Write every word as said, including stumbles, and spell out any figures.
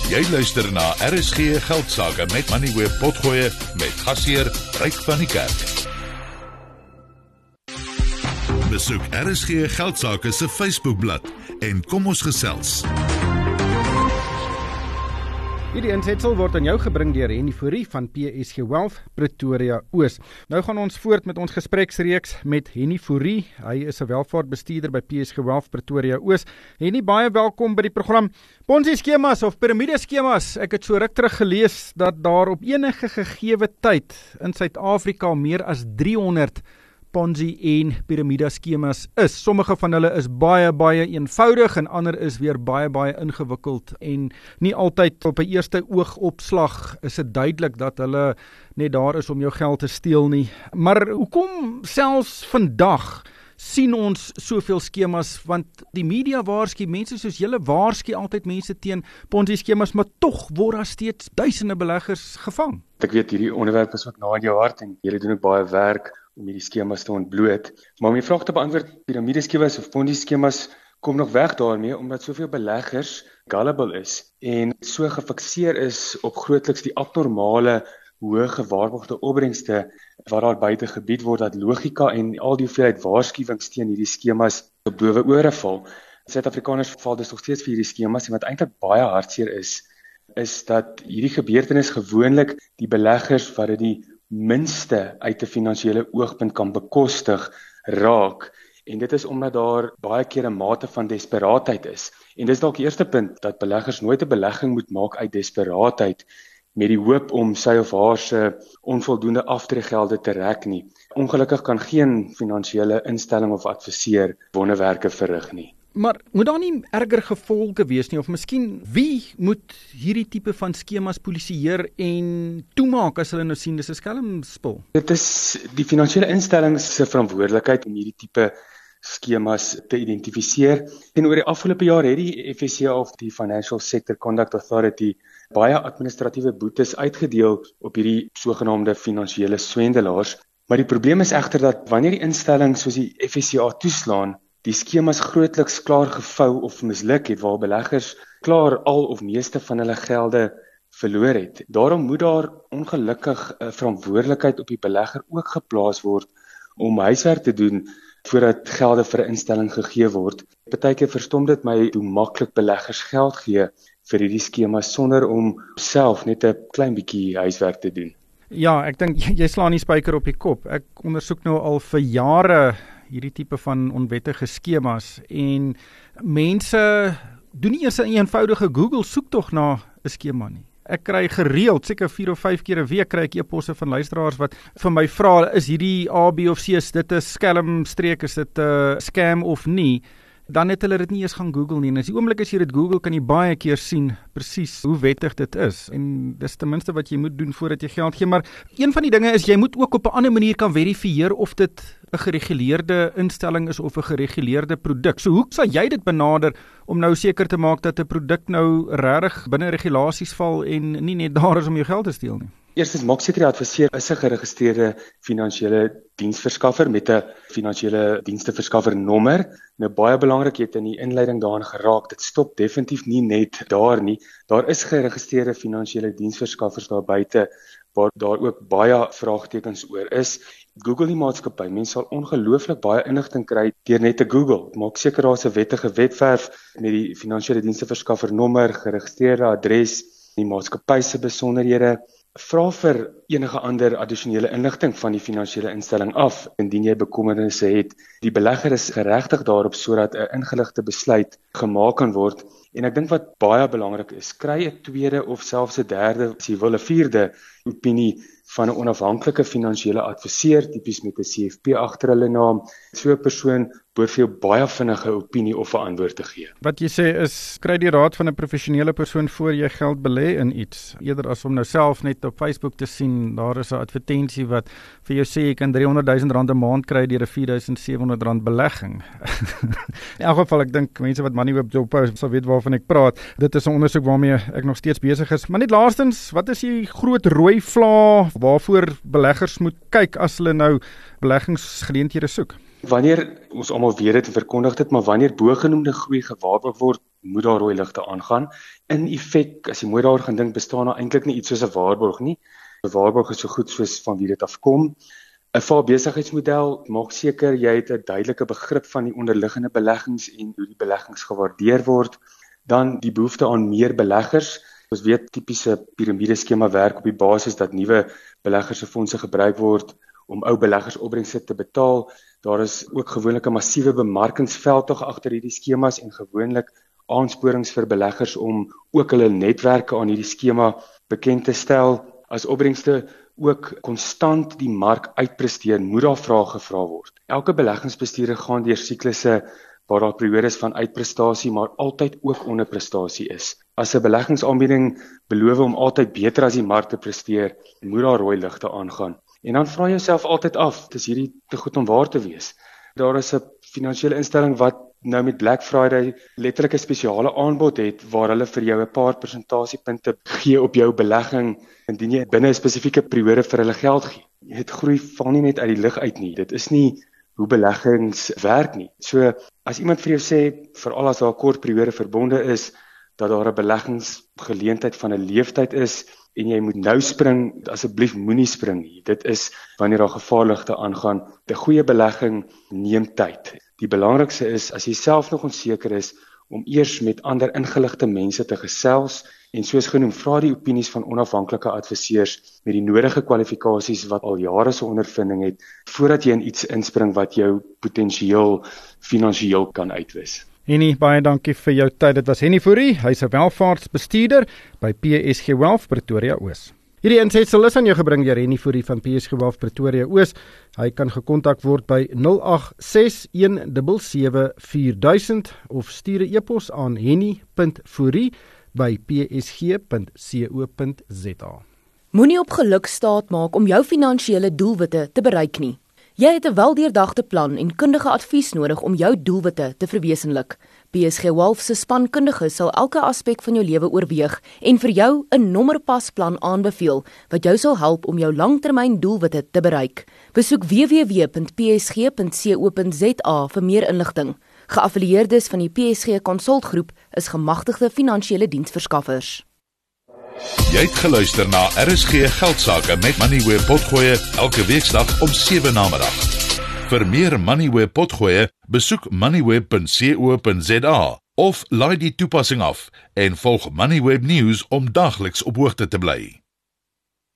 Jy luister na R S G Geldsaake met Money Web Potgoe met gasheer Ryk van die Kerk. Besoek R S G Geldsaake se Facebookblad en kom ons gesels. Hierdie insetsel word aan jou gebring deur Henny Fourie van P S G Wealth Pretoria Oos. Nou gaan ons voort met ons gespreksreeks met Henny Fourie. Hy is 'n welvaartbestuurder by P S G Wealth Pretoria Oos. Henny, baie welkom by die program. Ponzi skemas of piramide skemas. Ek het so ruk terug gelees dat daar op enige gegeewe tyd in Suid-Afrika meer as driehonderd Ponzi en piramide skemas is. Sommige van hulle is baie baie eenvoudig en ander is weer baie baie ingewikkeld en nie altyd op 'n eerste oogopslag is dit duidelik dat hulle net daar is om jou geld te steel nie. Maar hoekom selfs vandag sien ons soveel skemas, want die media waarsku, mense soos julle waarsku altyd mense teen Ponzi skemas, maar tog word daar steeds duisende beleggers gevang. Ek weet hierdie onderwerp is ook na in jou hart en julle doen ook baie werk om hierdie skemas te ontbloot. Maar om die vraag te beantwoord, piramide skemas of Ponzi skemas kom nog weg daarmee omdat soveel beleggers gullible is en so gefikseer is op grootliks die abnormale hoë gewaarborgde opbrengste wat daar buite gebied word, dat logika en al die hoeveelheid waarskuwings teen hierdie skemas op dowe ore val. Suid-Afrikaners val dus nog steeds vir hierdie skemas en wat eintlik baie hartseer is, is dat hierdie gebeurtenis gewoonlik die beleggers wat dit die minste uit 'n finansiële oogpunt kan bekostig raak. En dit is omdat daar baie keer 'n mate van desperaatheid is. En dis dalk die eerste punt, dat beleggers nooit 'n belegging moet maak uit desperaatheid met die hoop om sy of haar se onvoldoende aftreegelde te rek nie. Ongelukkig kan geen finansiële instelling of adviseur wonderwerke verrig nie. Maar moet daar nie erger gevolge wees nie, of miskien wie moet hierdie tipe van skemas polisieer en toemaak as hulle nou sien dis 'n skelmspel? Dit is die finansiële instellings se verantwoordelikheid om hierdie tipe skemas te identifiseer. En oor die afgelope jaar het die F S C A of die Financial Sector Conduct Authority baie administratiewe boetes uitgedeel op hierdie sogenaamde finansiële swendelaars. Maar die probleem is egter dat wanneer die instellings soos die F S C A toeslaan, die skemas grootliks klaar gevou of misluk het, waar beleggers klaar al of meeste van hulle gelde verloor het. Daarom moet daar ongelukkig 'n verantwoordelikheid op die belegger ook geplaas word om huiswerk te doen voordat gelde vir 'n instelling gegee word. Partykeer verstom dit my hoe maklik beleggers geld gee vir hierdie skemas sonder om self net 'n klein bietjie huiswerk te doen. Ja, ek dink jy slaan die spyker op die kop. Ek ondersoek nou al vir jare hierdie tipe van onwettige skemas en mense doen nie eers 'n eenvoudige Google soektog na 'n skema nie. Ek kry gereeld, seker vier of vyf keer 'n week kry ek e-posse van luisteraars wat vir my vra, is hierdie A, B of C, is dit 'n skelmstreek, is dit 'n scam of nie? Dan het hulle dit nie eens gaan Google nie. En as die oomblik as jy dit Google, kan jy baie keer sien presies hoe wettig dit is. En dis ten minste wat jy moet doen voordat jy geld gee. Maar een van die dinge is, jy moet ook op 'n ander manier kan verifieer of dit 'n gereguleerde instelling is of 'n gereguleerde produk. So hoe sal jy dit benader om nou seker te maak dat 'n produk nou regtig binne regulasies val en nie net daar is om jou geld te steel nie? Eerstens, maak seker die adviseur is 'n geregistreerde finansiële diensverskaffer met 'n finansiële diensteverskaffer nommer. Nou baie belangrik, jy het in die inleiding daaraan geraak, dit stop definitief nie net daar nie. Daar is geregistreerde finansiële diensverskaffers daar buite waar daar ook baie vraagtekens oor is. Google die maatskappy, mense sal ongelooflik baie inligting kry deur net te Google. Maak seker daar is 'n wettige webwerf met die finansiële diensteverskaffer nommer, geregistreerde adres, die maatskappy se besonderhede. Vra vir enige ander addisionele inligting van die finansiële instelling af indien jy bekommernisse het. Die belegger is geregtig daarop sodat 'n ingeligte besluit gemaak kan word. En ek dink wat baie belangrik is, kry 'n tweede of selfs 'n derde, as jy wil 'n vierde opinie van 'n onafhanklike finansiële adviseur, tipies met 'n C F P agter hulle naam. So 'n persoon behoort vir jou baie vinnige opinie of 'n antwoord te gee. Wat jy sê is, kry die raad van 'n professionele persoon voor jy geld belê in iets, eerder as om nou self net op Facebook te sien, daar is 'n advertensie wat vir jou sê jy kan driehonderd duisend rand 'n maand kry deur 'n vier duisend sewe honderd rand belegging. In elk geval, ek dink mense wat Money Web Job post sal weet waarvan ek praat. Dit is 'n ondersoek waarmee ek nog steeds besig is. Maar net laastens, wat is die groot rooi vlae waarvoor beleggers moet kyk as hulle nou beleggingsgeleenthede soek? Wanneer ons almal weet dit en verkondig dit, maar wanneer bogenoemde groei gewaarborg word moet daar rooi ligte aangaan. In effek, as jy mooi daaroor gaan dink, bestaan daar eintlik nie iets soos 'n waarborg nie. 'n Waarborg is so goed soos van wie dit afkom. 'n Faalbesigheidsmodel maak seker jy het 'n duidelike begrip van die onderliggende beleggings en hoe die beleggings gewaardeer word. Dan die behoefte aan meer beleggers. Ons weet tipiese piramideskema werk op die basis dat nuwe beleggers se fondse gebruik word om ou beleggersopbrengste te betaal. Daar is ook gewoonlik 'n massiewe bemarkingsveldtog agter hierdie skemas en gewoonlik aansporings vir beleggers om ook hulle netwerke aan hierdie skema bekend te stel. As opbrengste ook konstant die mark uitpresteer, moet daar vrae gevra word. Elke beleggingsbestuurder gaan deur siklusse waar daar periodes van uitprestasie, maar altyd ook onderprestasie is. As 'n beleggingsaanbieding beloof om altyd beter as die mark te presteer, moet daar rooi ligte aangaan. En dan vra jy jouself altyd af, is hierdie te goed om waar te wees? Daar is 'n finansiële instelling wat nou met Black Friday letterlik 'n spesiale aanbod het waar hulle vir jou 'n paar persentasiepunte gee op jou belegging indien jy binne 'n spesifieke periode vir hulle geld gee. Dit groei val nie net uit die lug uit nie. Dit is nie hoe beleggings werk nie. So as iemand vir jou sê, veral as daar 'n kort periode verbonde is, dat daar 'n beleggingsgeleentheid van 'n leeftyd is en jy moet nou spring, asseblief moenie spring nie. Dit is wanneer daar gevaarligte aangaan. 'n Goeie belegging neem tyd. Die belangrikste is as jy self nog onseker is om eers met ander ingeligte mense te gesels en soos genoem vra die opinies van onafhanklike adviseurs met die nodige kwalifikasies wat al jare se ondervinding het voordat jy in iets inspring wat jou potensieel finansiëel kan uitwis. Henny, baie dankie vir jou tyd. Dit was Henny Fourie, hy's 'n welvaartsbestuurder by P S G Wealth Pretoria Oos. Hierdie insetsel is aan jou gebring deur Henny Fourie van P S G Wealth Pretoria Oos. Hy kan gekontak word by nul agt ses een sewe sewe vier duisend of stuur 'n e-pos aan henny punt fourie by p s g punt co punt z a. Moenie op geluk staat maak om jou finansiële doelwitte te bereik nie. Jy het 'n weldeurdagte plan en kundige advies nodig om jou doelwitte te verwesenlik. P S G Wealth se spankundiges sal elke aspek van jou lewe oorweeg en vir jou 'n nommerpasplan aanbeveel wat jou sal help om jou langtermyn doelwitte te bereik. Besoek w w w punt p s g punt co punt z a vir meer inligting. Geaffilieerdes van die P S G Konsultgroep is gemagtigde finansiële diensverskaffers. Jy het geluister na R S G Geldsaake met Moneyweb Potgoe elke weeksdag om sewe namiddag. Vir meer Moneyweb Potgoe, besoek moneyweb punt co punt z a of laai die toepassing af en volg Moneyweb News om dagliks op hoogte te bly.